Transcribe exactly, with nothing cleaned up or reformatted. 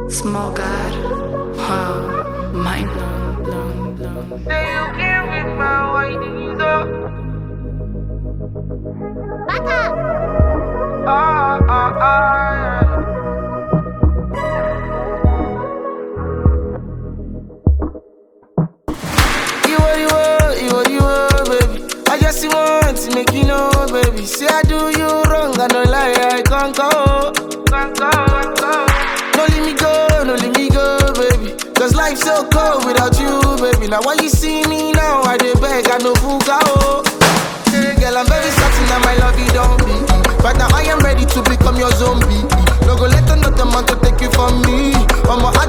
Small God, wow, mind blown, blown, blown. Say you can't make my white up. Ah, ah, ah, yeah. You what you want, you what you want, baby. I just want to make you know, baby. Say I do you wrong, I don't lie, I can't go, can't go, can't go. No let me go, no let me go, baby. Cause life's so cold without you, baby. Now when you see me now, I dey beg, I no fuga, oh. Hey, girl, I'm very certain that my love you don't be. But now I am ready to become your zombie. No go let another man to take you from me. I'm a